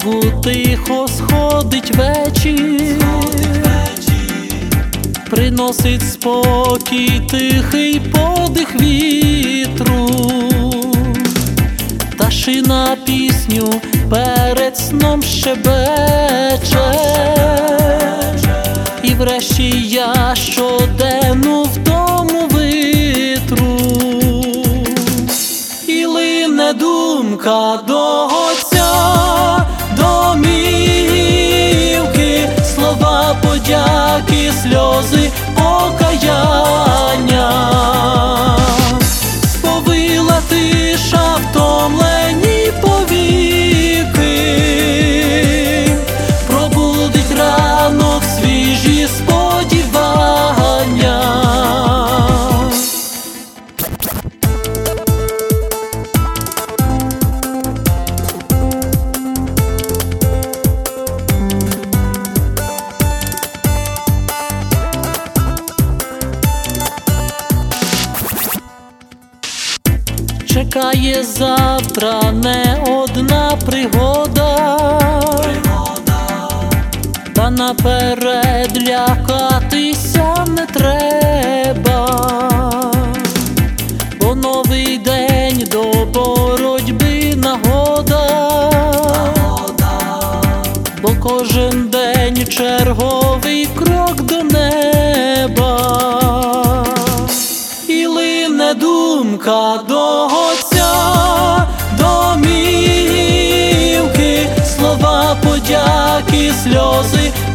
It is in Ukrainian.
знову тихо сходить вечір, приносить спокій тихий подих вітру, пташина пісню перед сном щебече, і врешті я щоденну втому витру, і лине думка до Отця домівки, слова подяки, сльози покаяння. Сповила тиша втомлені повіки, пробудить ранок свіжі сподівання. Чекає завтра не одна пригода, та наперед лякатися не треба, бо новий день до боротьби нагода, бо кожен день черговий крок до неба, і лине думка до Отця домівки, слова подяки, сльози